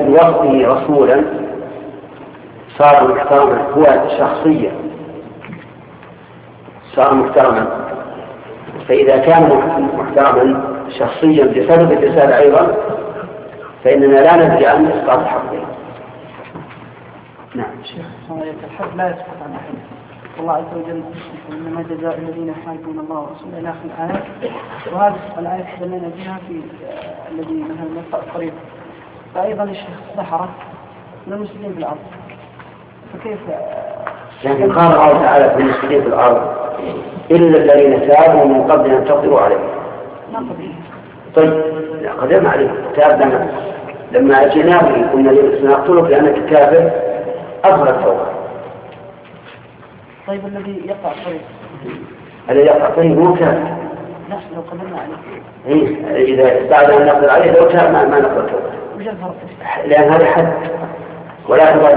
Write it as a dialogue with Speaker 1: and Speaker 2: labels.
Speaker 1: بوصفه رسولا صار محترما هو شخصيا، صار محترما. فإذا كان محترما شخصيا بسبب الرسالة أيضا فإننا لا ندري عن إسقاط حقه.
Speaker 2: نعم. شيخ الحد لا يسقط عن أحد. الله عز وجل إنما جزاء الذين يحاربون الله ورسوله إلى آخر الآية، وهذه الآية استدلنا بها في الذي مثلا يقطع الطريق. فأيضا الشيخ السحرة من المسلمين في الأرض، فكيف؟
Speaker 1: لكن قال الله تعالى في المسلمين في الأرض إلا الذين تابوا من قبل أن تقدروا عليهم.
Speaker 2: ما قبل.
Speaker 1: طيب قدرنا عليه تاب لما أجيناه قلنا سنقتلك لأنك كافر أظهر التوبة.
Speaker 2: طيب الذي يقطع الطريق
Speaker 1: الذي يقطع الطريق مو كافر.
Speaker 2: نفس لو قدرنا عليه.
Speaker 1: إذا بعد أن نقدر عليه لو تاب ما نقدر توبة. لأن هذا حد ولا